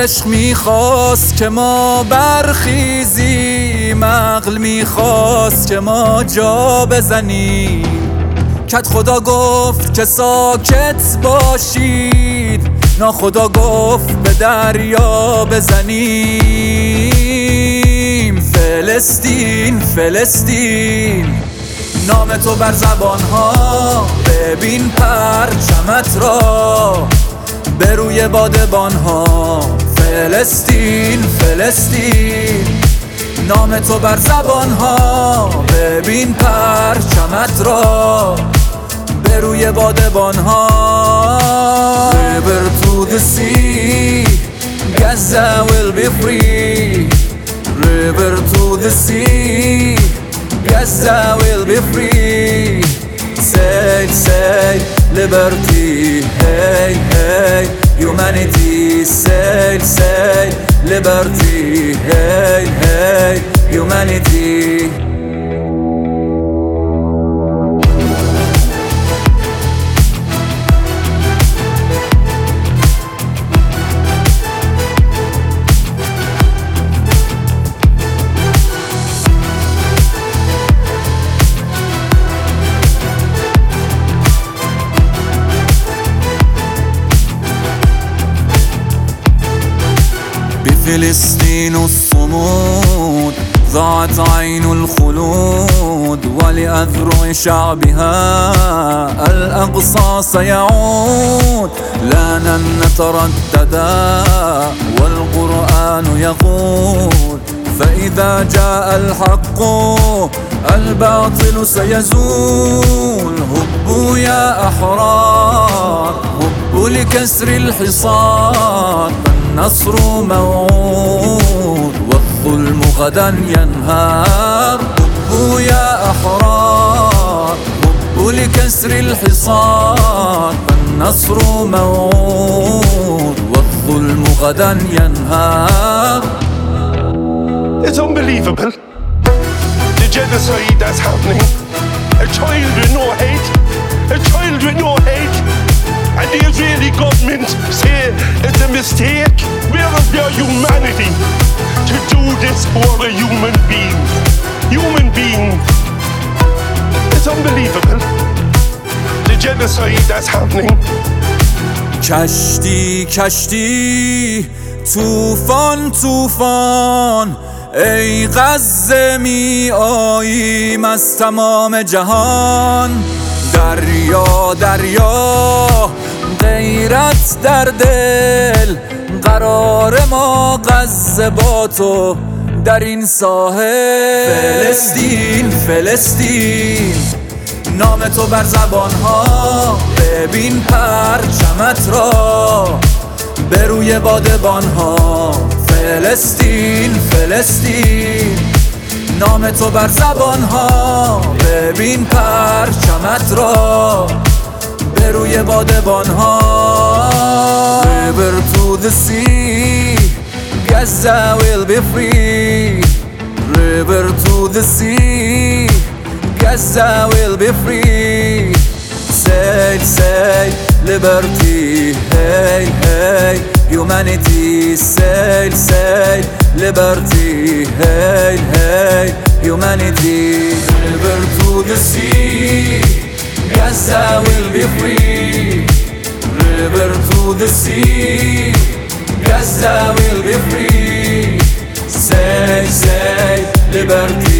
عشق میخواست که ما برخیزیم، عقل میخواست که ما جا بزنیم. کت خدا گفت که ساکت باشید، ناخدا گفت به دریا بزنیم. فلسطین فلسطین، نام تو بر زبانها، ببین پرچمت را به روی بادبانها. فلسطین فلسطین، نام تو بر زبانها، ببین پرچمت را به روی بادبانها. River to the sea, Gaza will be free. River to the sea, Gaza will be free. Say, say, liberty, hey, hey, humanity. Say, say, liberty, hey, hey, humanity. بفلسطين الصمود ضاعت عين الخلود، ولأذرع شعبها الأقصى سيعود. لا لن نترددا والقرآن يقول، فإذا جاء الحق الباطل سيزول. هبوا يا أحرار، هبوا لكسر الحصار، النصر موعود والظلم غدا ينهار. هبوا يا أحرار، هبوا لكسر الحصار، النصر موعود والظلم غدا ينهار. It's unbelievable, the genocide that's happening. A child with no hate, a child with no hate. And the Israeli government say it's a mistake. Where is their humanity to do this for a human being? Human being. It's unbelievable, the genocide that's happening. کشتی کشتی، طوفان طوفان، ای غزه می آییم از تمام جهان. دریا دریا، غیرت در دل، قرار ما غزه با تو در این ساحل. فلسطین فلسطین، نام تو بر زبانها، ببین پرچمت را به روی بادبانها. فلسطین فلسطین، نام تو بر زبانها، ببین پرچمت را به روی بادبانها. River to the sea, Gaza will be free. River to the sea, Gaza will be free. Say, say, liberty, hey, hey, humanity. Say, say, liberty, hey, hey, humanity. River to the sea, Gaza will be free. River to the sea, Gaza will be free. Say, say, liberty.